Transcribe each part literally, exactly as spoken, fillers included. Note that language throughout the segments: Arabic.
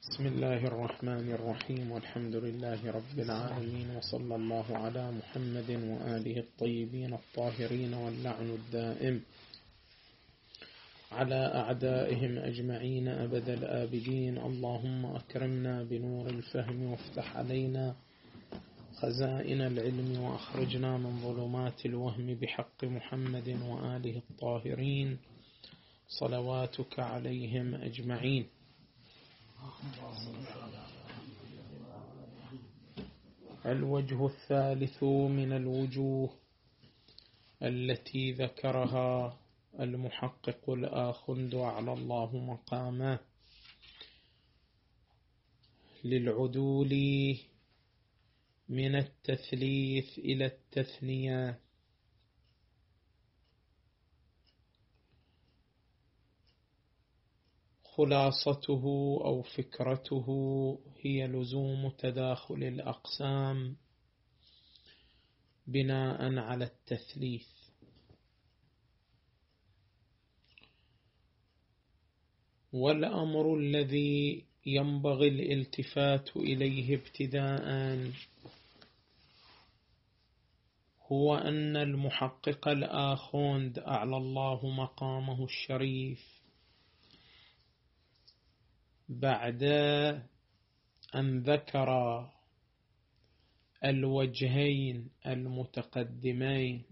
بسم الله الرحمن الرحيم، والحمد لله رب العالمين، وصلى الله على محمد وآله الطيبين الطاهرين، واللعن الدائم على أعدائهم أجمعين أبد الآبدين. اللهم أكرمنا بنور الفهم وافتح علينا خزائن العلم وأخرجنا من ظلمات الوهم بحق محمد وآله الطاهرين صلواتك عليهم أجمعين. الوجه الثالث من الوجوه التي ذكرها المحقق الآخند على الله مقامه للعدول من التثليث إلى التثنية، خلاصته أو فكرته هي لزوم تداخل الأقسام بناء على التثليث، والأمر الذي ينبغي الالتفات إليه ابتداء هو أن المحقق الآخوند أعلى الله مقامه الشريف بعد أن ذكر الوجهين المتقدمين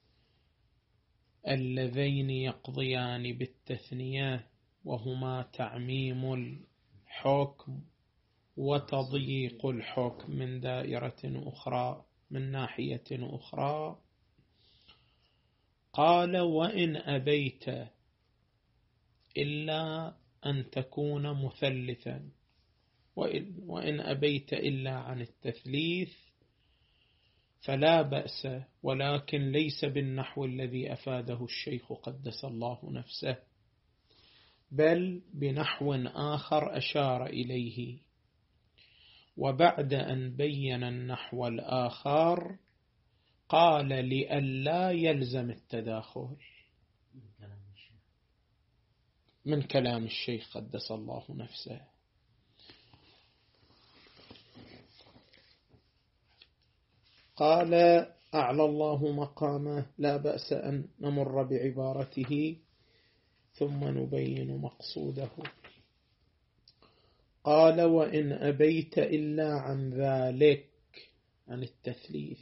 اللذين يقضيان بالتثنية، وهما تعميم الحكم وتضييق الحكم من دائرة أخرى من ناحية أخرى، قال: وإن أبيت إلا أن تكون مثلثا، وإن أبيت إلا عن التثليث فلا بأس، ولكن ليس بالنحو الذي أفاده الشيخ قدس الله نفسه، بل بنحو آخر أشار إليه. وبعد أن بين النحو الآخر قال: لئلا يلزم التداخل، من كلام الشيخ قدس الله نفسه. قال أعلى الله مقامه: لا بأس أن نمر بعبارته ثم نبين مقصوده. قال: وإن أبيت إلا عن ذلك، عن التثليث،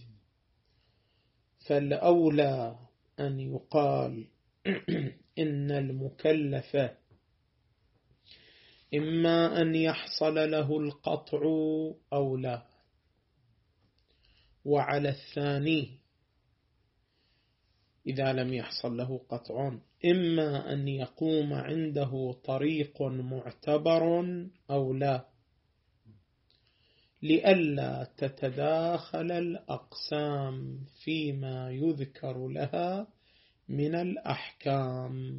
فالأولى أن يقال إن المكلف إما أن يحصل له القطع أو لا، وعلى الثاني إذا لم يحصل له قطع إما أن يقوم عنده طريق معتبر أو لا، لئلا تتداخل الأقسام فيما يذكر لها من الأحكام.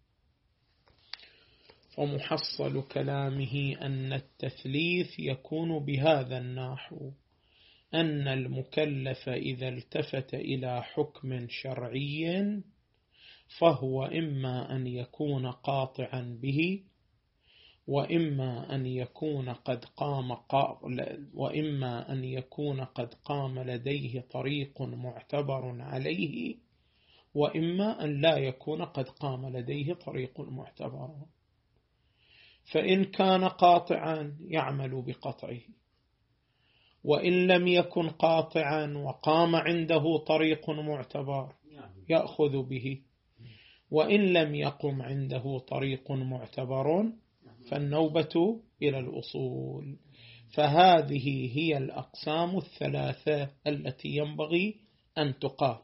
ومحصل كلامه أن التثليث يكون بهذا النحو: أن المكلف إذا التفت إلى حكم شرعي فهو إما أن يكون قاطعا به، وإما أن يكون قد قام وإما أن يكون قد قام لديه طريق معتبر عليه، وإما أن لا يكون قد قام لديه طريق معتبر. فإن كان قاطعا يعمل بقطعه، وإن لم يكن قاطعا وقام عنده طريق معتبر يأخذ به، وإن لم يقم عنده طريق معتبر فالنوبة إلى الأصول. فهذه هي الأقسام الثلاثة التي ينبغي أن تقال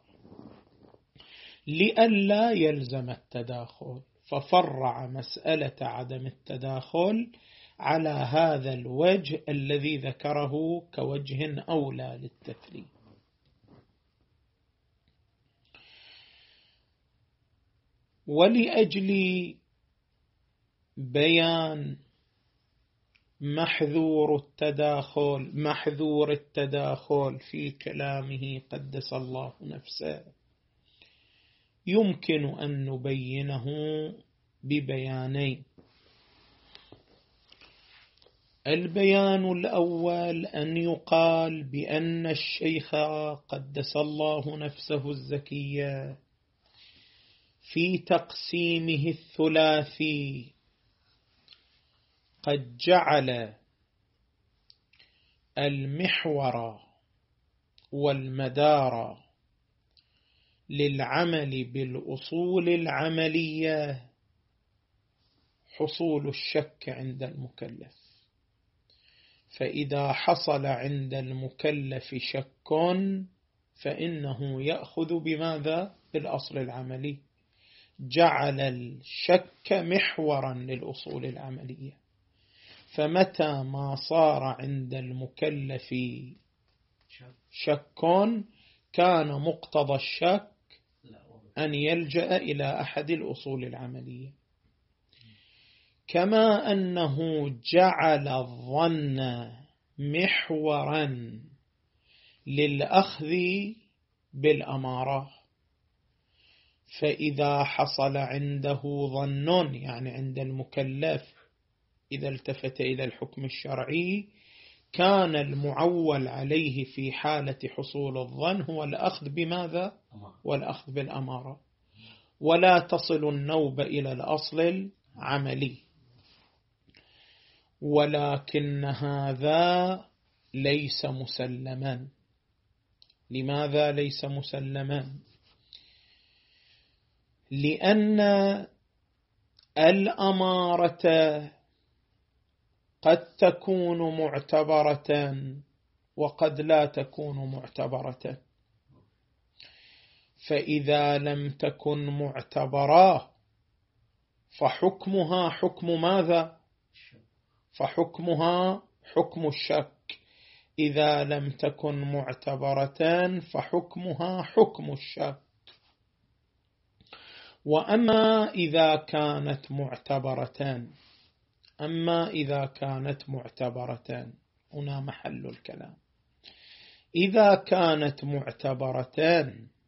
لئلا يلزم التداخل، ففرع مسألة عدم التداخل على هذا الوجه الذي ذكره كوجه أولى للتثليث. ولأجل بيان محذور التداخل محذور التداخل في كلامه قدس الله نفسه، يمكن أن نبينه ببيانين. البيان الأول أن يقال بأن الشيخ قدس الله نفسه الزكية في تقسيمه الثلاثي قد جعل المحور والمدار للعمل بالأصول العملية حصول الشك عند المكلف. فإذا حصل عند المكلف شك فإنه يأخذ بماذا؟ بالأصل العملي. جعل الشك محورا للأصول العملية. فمتى ما صار عند المكلف شك كان مقتضى الشك أن يلجأ إلى أحد الأصول العملية. كما أنه جعل الظن محورا للأخذ بالأمارة. فإذا حصل عنده ظن يعني عند المكلف إذا التفت إلى الحكم الشرعي كان المعول عليه في حالة حصول الظن هو الأخذ بماذا؟ والأخذ بالأمارة، ولا تصل النوبة إلى الأصل العملي. ولكن هذا ليس مسلما. لماذا ليس مسلما؟ لأن الأمارة قد تكون معتبرة وقد لا تكون معتبرة. فإذا لم تكن معتبرة فحكمها حكم ماذا؟ فحكمها حكم الشك. إذا لم تكن معتبرة فحكمها حكم الشك. وأما إذا كانت معتبرة أما إذا كانت معتبرة هنا محل الكلام. إذا كانت معتبرة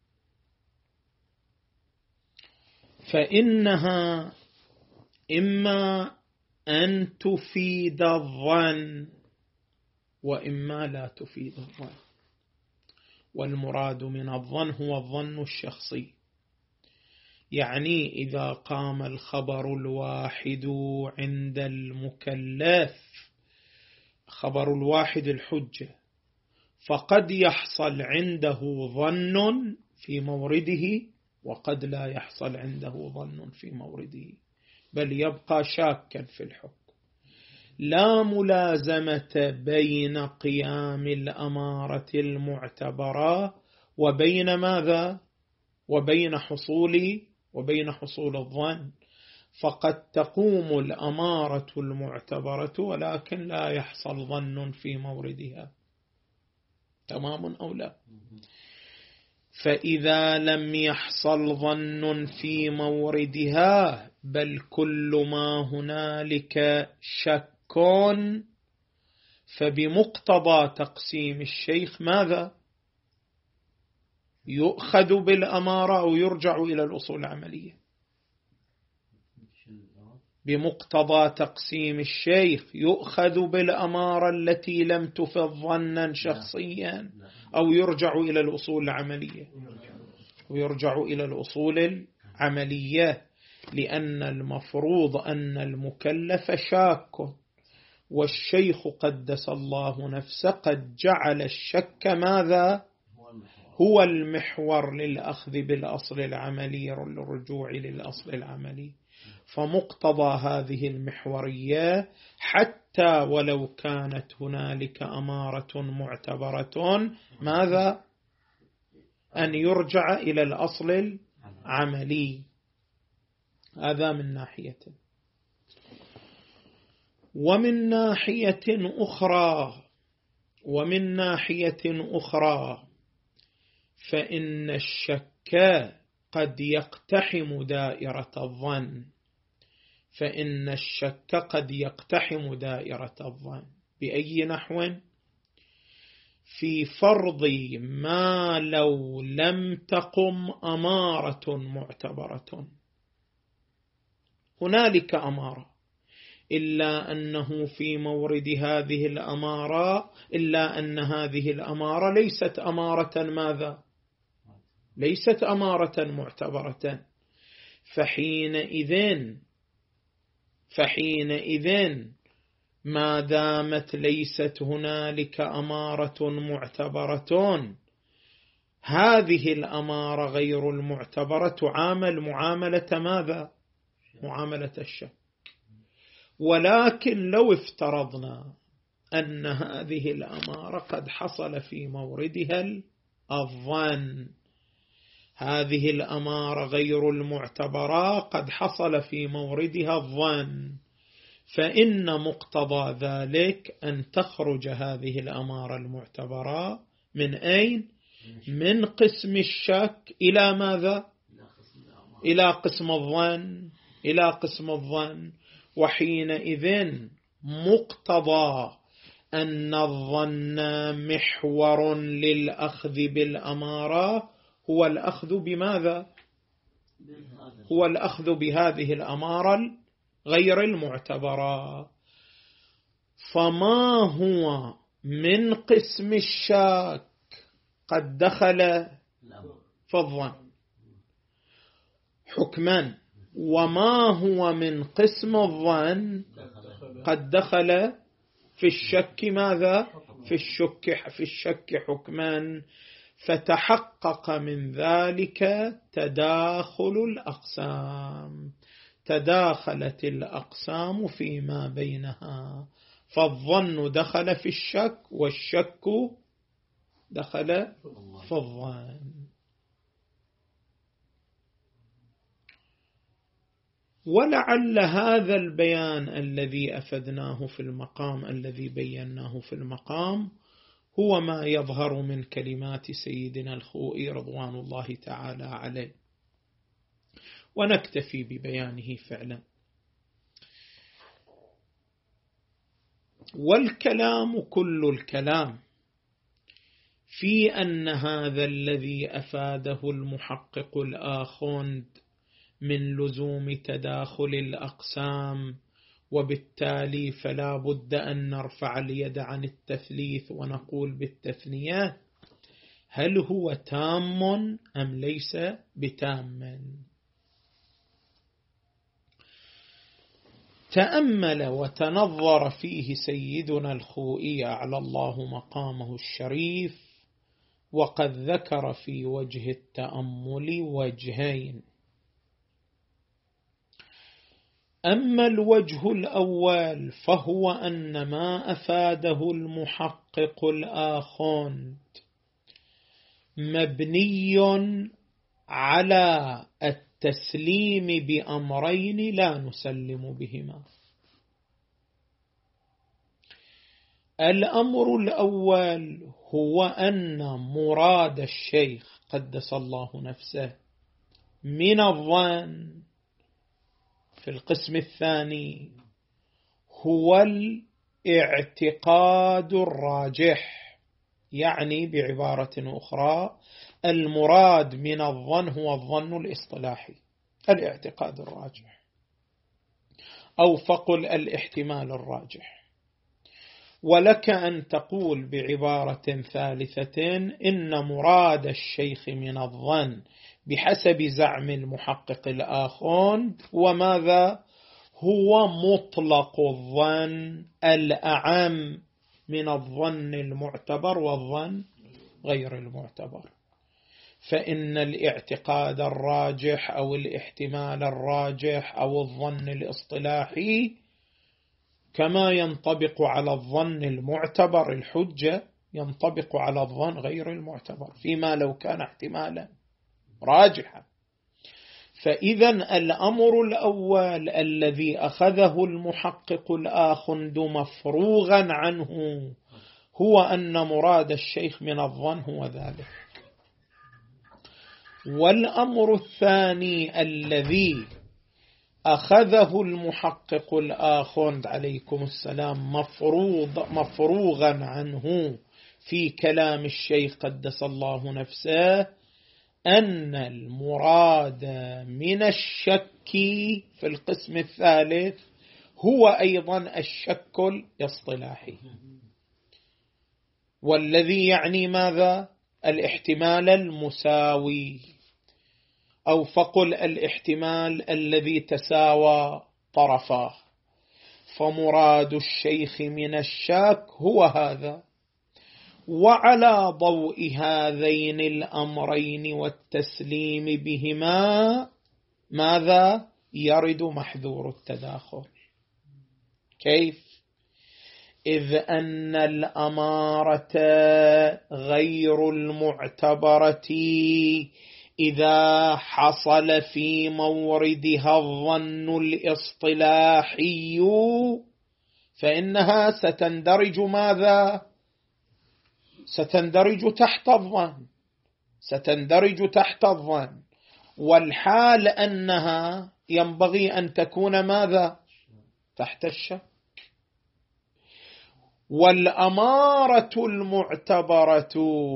فإنها إما أن تفيد الظن وإما لا تفيد الظن. والمراد من الظن هو الظن الشخصي. يعني إذا قام الخبر الواحد عند المكلف خبر الواحد الحجة فقد يحصل عنده ظن في مورده وقد لا يحصل عنده ظن في مورده بل يبقى شاكا في الحكم. لا ملازمة بين قيام الأمارة المعتبرة وبين ماذا؟ وبين حصول وبين حصول الظن. فقد تقوم الأمارة المعتبرة ولكن لا يحصل ظن في موردها. تمام أو لا؟ فإذا لم يحصل ظن في موردها بل كل ما هنالك شك فبمقتضى تقسيم الشيخ ماذا؟ يؤخذ بالأمارة أو يرجع إلى الأصول العملية. بمقتضى تقسيم الشيخ يؤخذ بالأمارة التي لم تفض ظنا شخصيا أو يرجع إلى الأصول العملية ويرجع إلى الأصول العملية. لأن المفروض أن المكلف شاك والشيخ قدس الله نفسه قد جعل الشك ماذا؟ هو المحور للأخذ بالأصل العملي للرجوع للأصل العملي. فمقتضى هذه المحورية حتى ولو كانت هنالك أمارة معتبرة ماذا؟ أن يرجع إلى الأصل العملي. هذا من ناحية. ومن ناحية أخرى ومن ناحية أخرى فإن الشك قد يقتحم دائرة الظن. فإن الشك قد يقتحم دائرة الظن بأي نحو؟ في فرض ما لو لم تقم أمارة معتبرة. هنالك أمارة إلا أنه في مورد هذه الأمارة إلا أن هذه الأمارة ليست أمارة ماذا؟ ليست أمارة معتبرة. فحينئذ فحينئذ ما دامت ليست هنالك أمارة معتبرة، هذه الأمارة غير المعتبرة تعامل معاملة ماذا؟ معاملة الشك. ولكن لو افترضنا أن هذه الأمارة قد حصل في موردها الظن، هذه الأمارة غير المعتبرة قد حصل في موردها الظن، فإن مقتضى ذلك أن تخرج هذه الأمارة المعتبرة من أين؟ من قسم الشك إلى ماذا؟ إلى قسم الظن إلى قسم الظن. وحينئذ مقتضى أن الظن محور للأخذ بالأمارة هو الأخذ بماذا؟ هو الأخذ بهذه الأمارة غير المعتبرة. فما هو من قسم الشك قد دخل في الظن حكما، وما هو من قسم الظن قد دخل في الشك ماذا؟ في الشك في الشك حكما. فتحقق من ذلك تداخل الأقسام، تداخلت الأقسام فيما بينها، فالظن دخل في الشك والشك دخل في الظن. ولعل هذا البيان الذي أفدناه في المقام الذي بيناه في المقام هو ما يظهر من كلمات سيدنا الخوئي رضوان الله تعالى عليه، ونكتفي ببيانه فعلا. والكلام كل الكلام في أن هذا الذي أفاده المحقق الآخوند من لزوم تداخل الأقسام، وبالتالي فلا بد أن نرفع اليد عن التثليث ونقول بالتثنية، هل هو تام أم ليس بتام؟ تأمل وتنظر فيه سيدنا الخوئي على الله مقامه الشريف، وقد ذكر في وجه التأمل وجهين. أما الوجه الأول فهو أن ما أفاده المحقق الآخوند مبني على التسليم بأمرين لا نسلم بهما. الأمر الأول هو أن مراد الشيخ قدس الله نفسه من الظن في القسم الثاني هو الاعتقاد الراجح، يعني بعبارة أخرى المراد من الظن هو الظن الاصطلاحي، الاعتقاد الراجح، أو فقل الاحتمال الراجح. ولك أن تقول بعبارة ثالثة إن مراد الشيخ من الظن بحسب زعم المحقق الآخوند وماذا؟ هو مطلق الظن الأعم من الظن المعتبر والظن غير المعتبر. فإن الاعتقاد الراجح أو الاحتمال الراجح أو الظن الاصطلاحي كما ينطبق على الظن المعتبر الحجة ينطبق على الظن غير المعتبر فيما لو كان احتمالا راجحا. فإذا الأمر الأول الذي أخذه المحقق الآخوند مفروغا عنه هو أن مراد الشيخ من الظن هو ذلك. والأمر الثاني الذي أخذه المحقق الآخوند عليكم السلام مفروض مفروغا عنه في كلام الشيخ قدس الله نفسه أن المراد من الشك في القسم الثالث هو أيضا الشك الاصطلاحي، والذي يعني ماذا؟ الاحتمال المساوي، أو فقل الاحتمال الذي تساوى طرفاه. فمراد الشيخ من الشك هو هذا. وعلى ضوء هذين الأمرين والتسليم بهما ماذا؟ يرد محذور التداخل. كيف؟ إذ أن الأمارة غير المعتبرة إذا حصل في موردها الظن الاصطلاحي فإنها ستندرج ماذا؟ ستندرج تحت الظن، ستندرج تحت الظن، والحال أنها ينبغي أن تكون ماذا؟ تحت الشك. والأمارة المعتبرة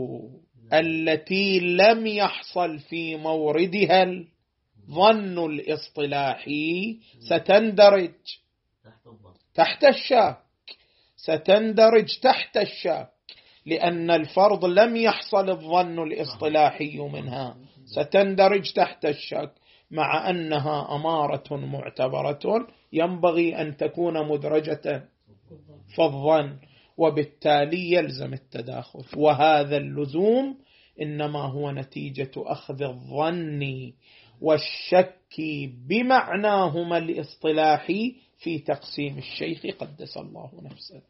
التي لم يحصل في موردها الظن الاصطلاحي ستندرج تحت الشك، ستندرج تحت الشك، لأن الفرض لم يحصل الظن الاصطلاحي منها، ستندرج تحت الشك، مع أنها أمارة معتبرة ينبغي أن تكون مدرجة في الظن، وبالتالي يلزم التداخل. وهذا اللزوم إنما هو نتيجة أخذ الظن والشك بمعناهما الاصطلاحي في تقسيم الشيخ قدس الله نفسه.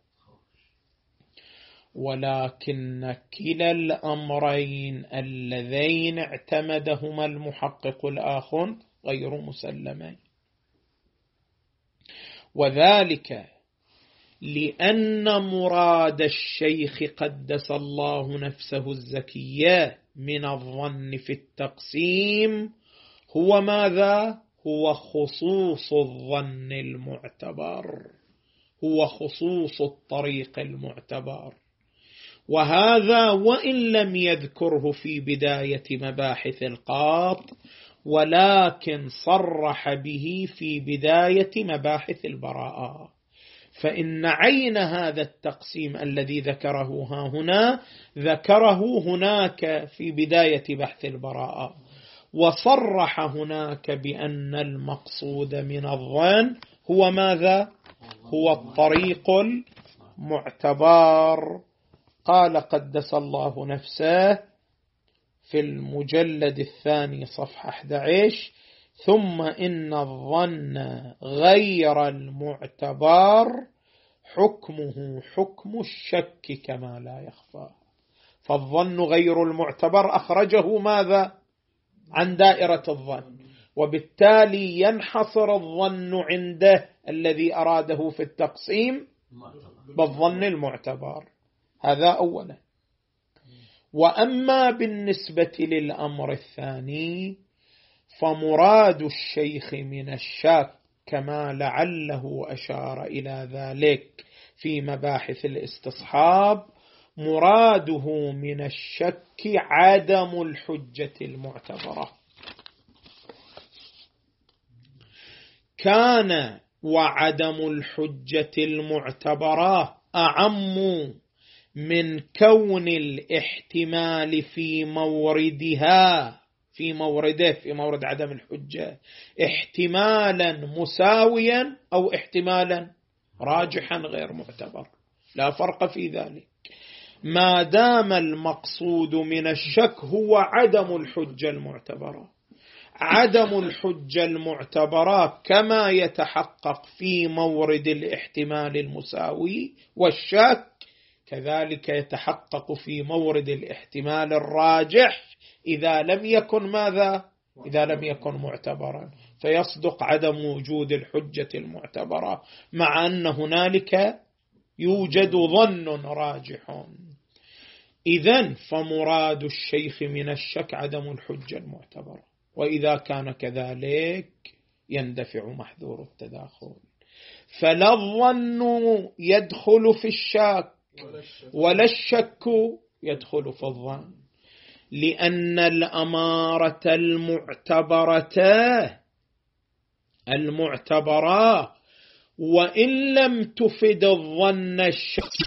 ولكن كلا الأمرين اللذين اعتمدهما المحقق الآخر غير مسلمين، وذلك لأن مراد الشيخ قدس الله نفسه الزكية من الظن في التقسيم هو ماذا؟ هو خصوص الظن المعتبر، هو خصوص الطريق المعتبر. وهذا وإن لم يذكره في بداية مباحث القاط، ولكن صرح به في بداية مباحث البراءة. فإن عين هذا التقسيم الذي ذكره ها هنا ذكره هناك في بداية بحث البراءة، وصرح هناك بأن المقصود من الظن هو ماذا؟ هو الطريق المعتبر. قال قدس الله نفسه في المجلد الثاني صفحة أحد عشر: ثم إن الظن غير المعتبر حكمه حكم الشك كما لا يخفى. فالظن غير المعتبر أخرجه ماذا؟ عن دائرة الظن، وبالتالي ينحصر الظن عنده الذي أراده في التقسيم بالظن المعتبر. هذا أولا. وأما بالنسبة للأمر الثاني فمراد الشيخ من الشك كما لعله أشار إلى ذلك في مباحث الاستصحاب، مراده من الشك عدم الحجة المعتبرة. كان وعدم الحجة المعتبرة أعم من كون الاحتمال في موردها في مورده في مورد عدم الحجة احتمالا مساويا أو احتمالا راجحا غير معتبر، لا فرق في ذلك، ما دام المقصود من الشك هو عدم الحجة المعتبرة. عدم الحجة المعتبرة كما يتحقق في مورد الاحتمال المساوي والشك، كذلك يتحقق في مورد الاحتمال الراجح إذا لم يكن ماذا؟ إذا لم يكن معتبرا، فيصدق عدم وجود الحجة المعتبرة مع أن هنالك يوجد ظن راجح. إذن فمراد الشيخ من الشك عدم الحجة المعتبرة، وإذا كان كذلك يندفع محذور التداخل. فلا الظن يدخل في الشك ولا الشك يدخل في الظن، لأن الأمارة المعتبرة المعتبرة وإن لم تفد الظن الشخصي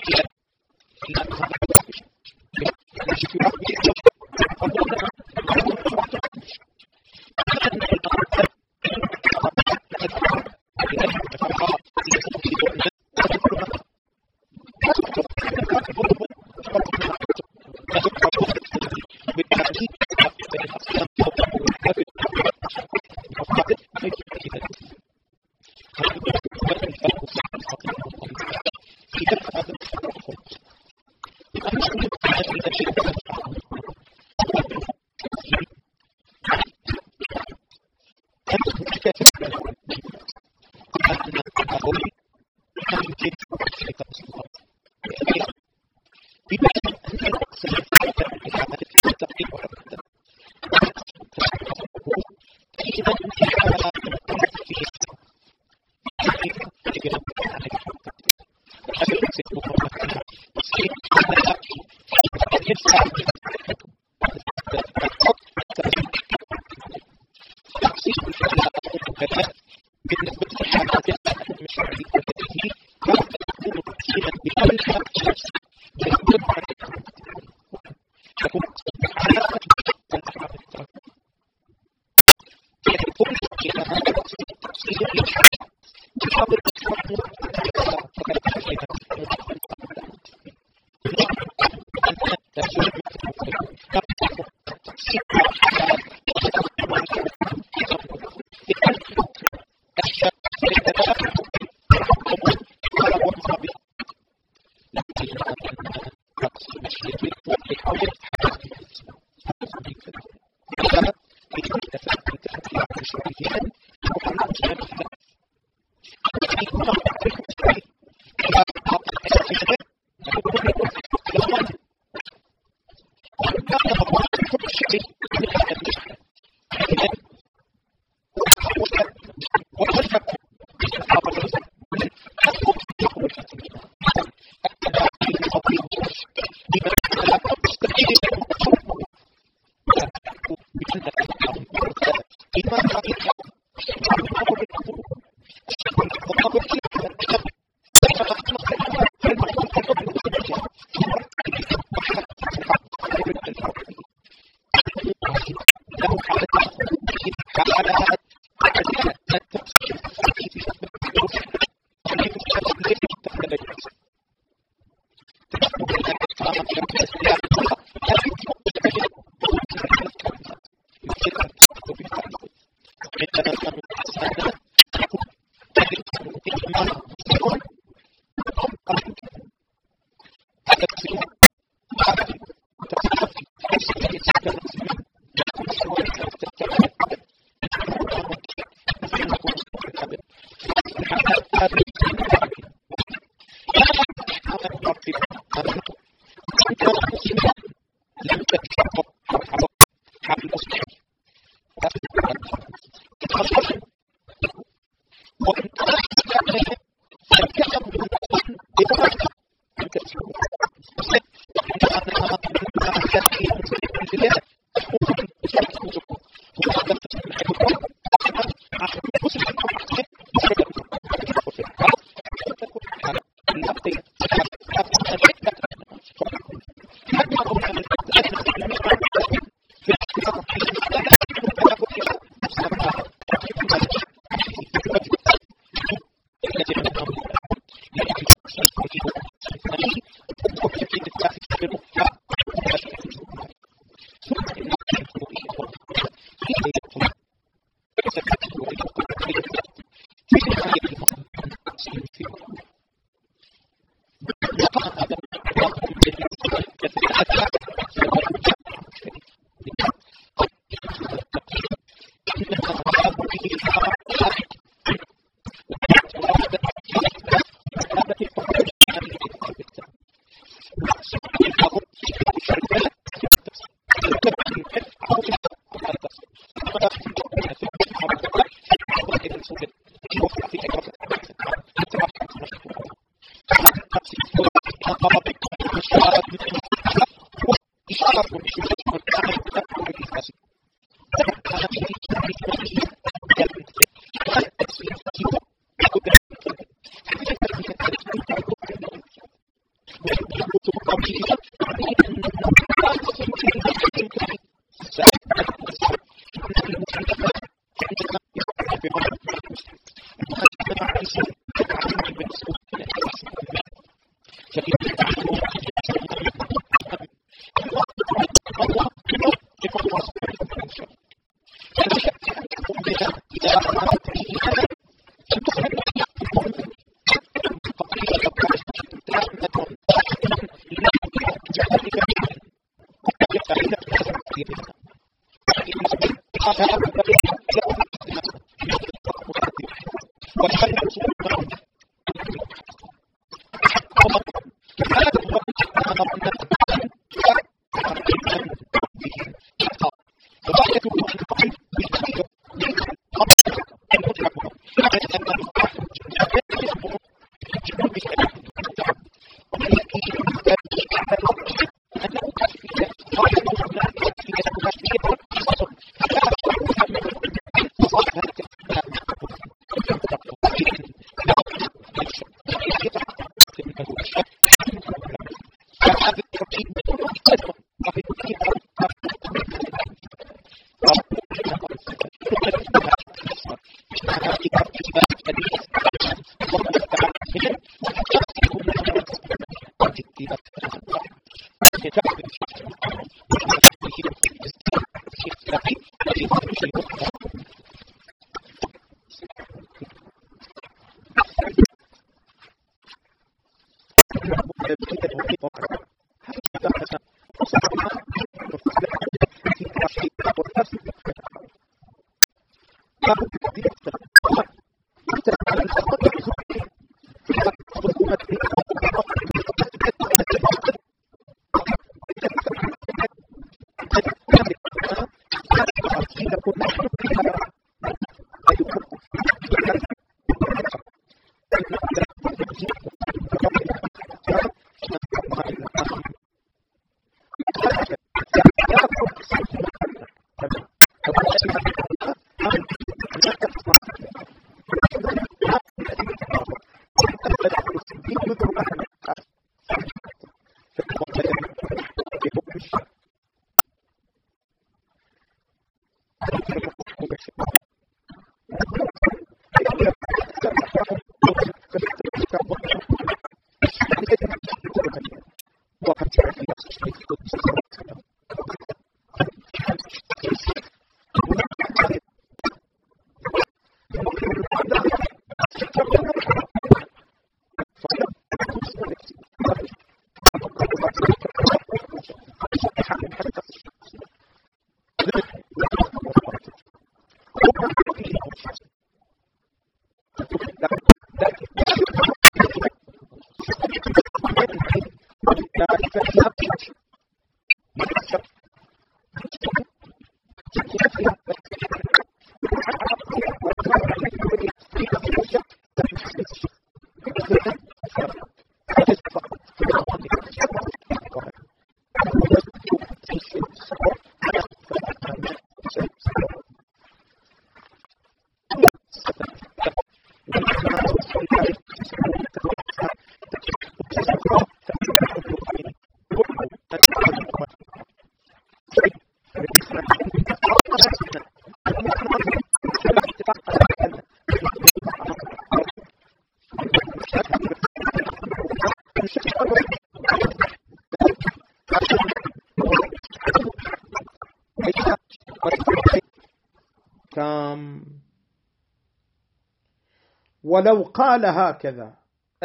ولو قال هكذا: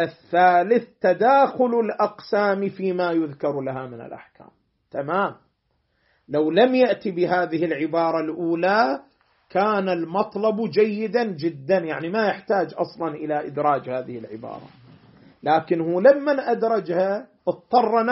الثالث تداخل الأقسام فيما يذكر لها من الأحكام. تمام. لو لم يأتي بهذه العبارة الأولى كان المطلب جيدا جدا، يعني ما يحتاج أصلا إلى إدراج هذه العبارة، لكنه لما أدرجها اضطرنا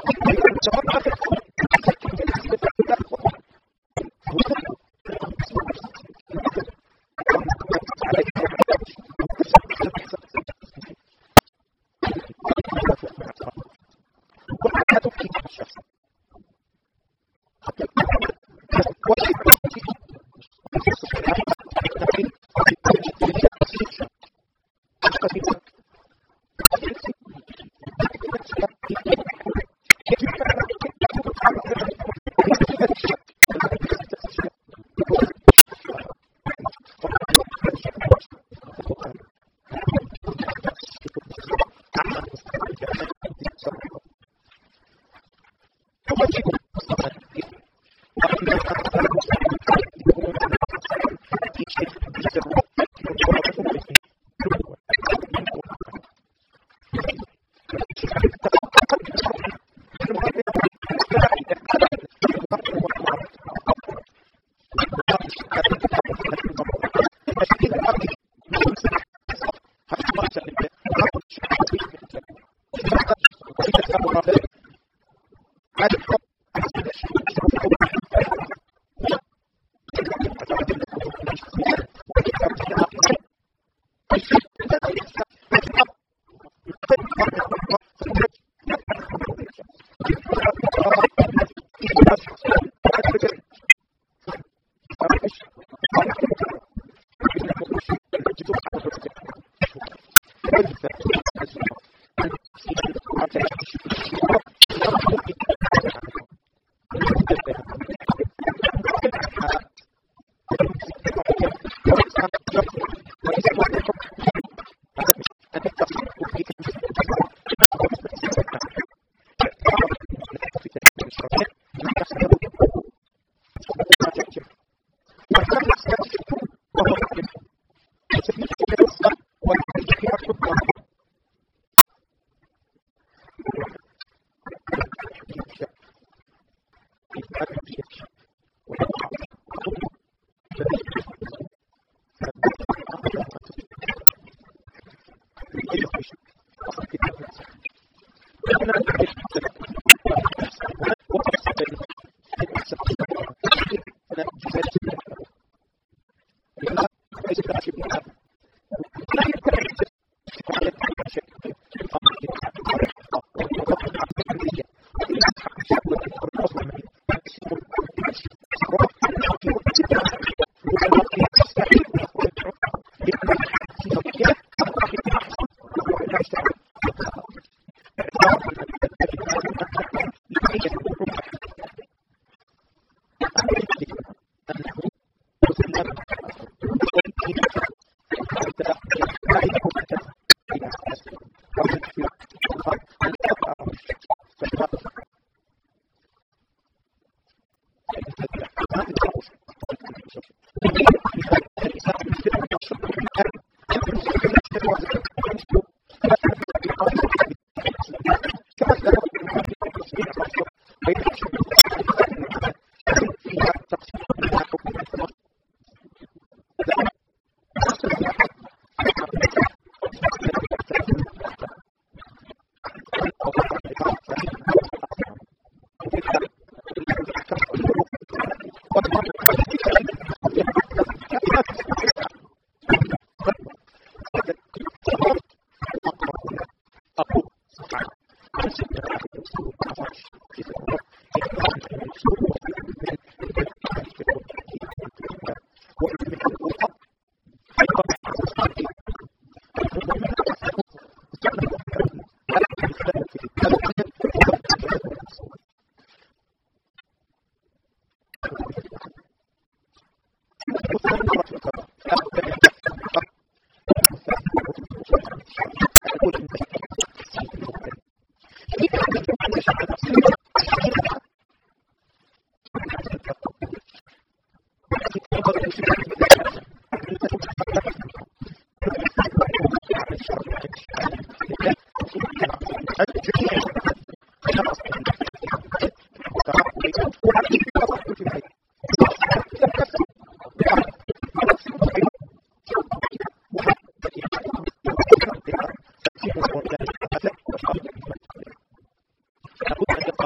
Aku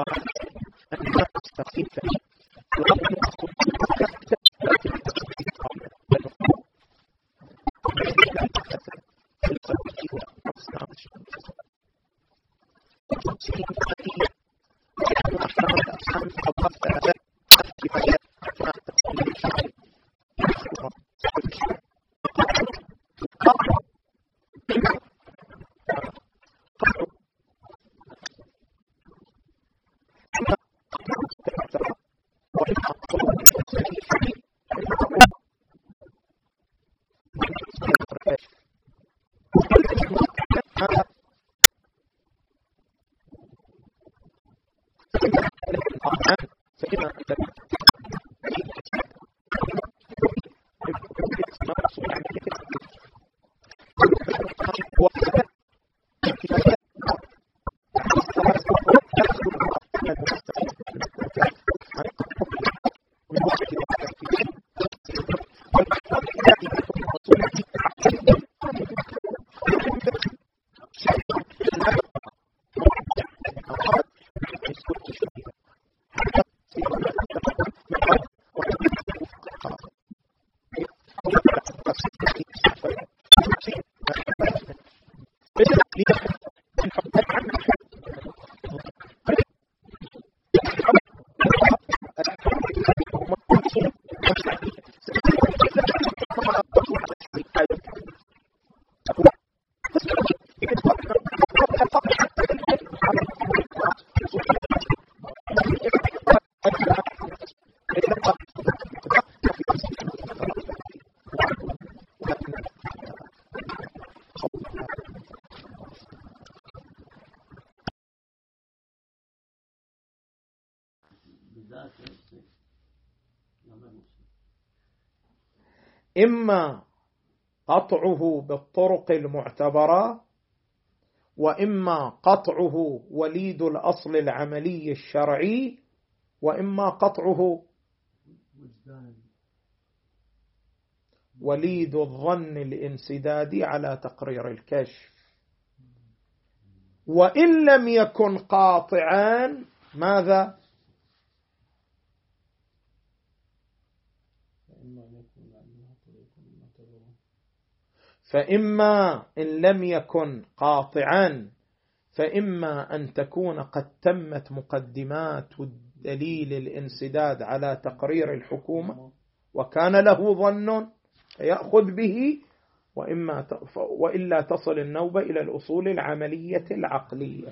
إما قطعه بالطرق المعتبرة، وإما قطعه وليد الأصل العملي الشرعي، وإما قطعه وليد الظن الانسدادي على تقرير الكشف. وإن لم يكن قاطعا ماذا؟ فإما إن لم يكن قاطعا فإما أن تكون قد تمت مقدمات الدليل الانسداد على تقرير الحكومة وكان له ظن فيأخذ به، وإما وإلا تصل النوبة إلى الأصول العملية العقلية.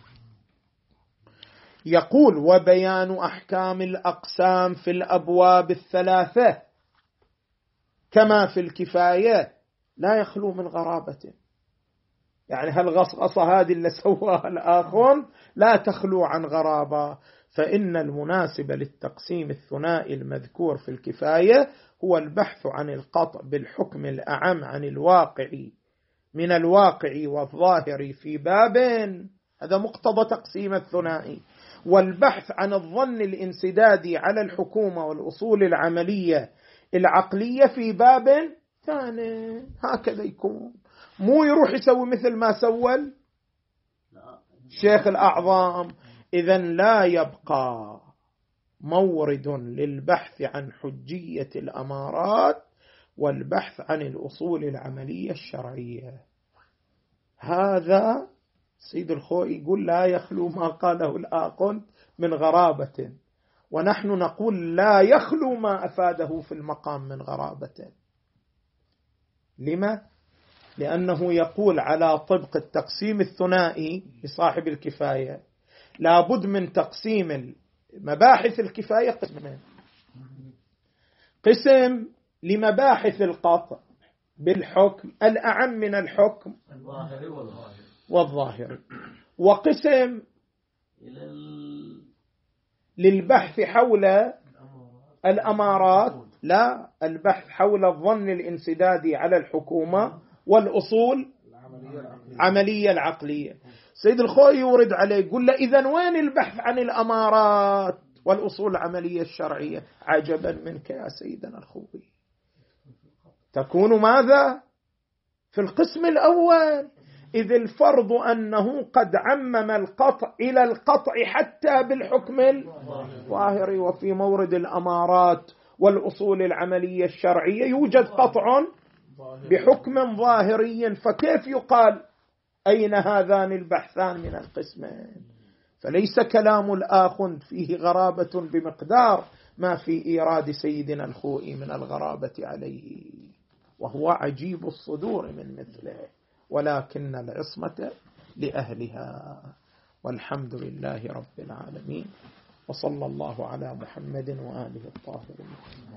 يقول: وبيان أحكام الأقسام في الأبواب الثلاثة كما في الكفاية لا يخلو من غرابة. يعني هالغصغصة هذه اللي سواها الآخر لا تخلو عن غرابة، فإن المناسب للتقسيم الثنائي المذكور في الكفاية هو البحث عن القطع بالحكم الأعم عن الواقع من الواقع والظاهر في باب، هذا مقتضى تقسيم الثنائي، والبحث عن الظن الانسدادي على الحكومة والأصول العملية العقلية في باب ثاني. هكذا يكون، مو يروح يسوي مثل ما سوى الشيخ الأعظم. إذن لا يبقى مورد للبحث عن حجية الأمارات والبحث عن الأصول العملية الشرعية. هذا سيد الخوئي يقول لا يخلو ما قاله الآخر من غرابة، ونحن نقول لا يخلو ما أفاده في المقام من غرابة. لما؟ لأنه يقول على طبق التقسيم الثنائي لصاحب الكفاية لابد من تقسيم مباحث الكفاية قسمين: قسم لمباحث القطع بالحكم الأعم من الحكم والظاهر، وقسم للبحث حول الأمارات، لا البحث حول الظن الانسدادي على الحكومة والأصول عملية العقلية. سيد الخوئي يورد عليه يقول له إذن وين البحث عن الأمارات والأصول العملية الشرعية؟ عجبا منك يا سيدنا الخوئي، تكون ماذا؟ في القسم الأول إذ الفرض أنه قد عمم القطع إلى القطع حتى بالحكم الظاهري، وفي مورد الأمارات والأصول العملية الشرعية يوجد قطع بحكم ظاهري، فكيف يقال أين هذان البحثان من القسمين؟ فليس كلام الآخذ فيه غرابة بمقدار ما في إيراد سيدنا الخوئي من الغرابة عليه، وهو عجيب الصدور من مثله، ولكن العصمة لأهلها. والحمد لله رب العالمين، وصلى الله على محمد وآله الطاهرين.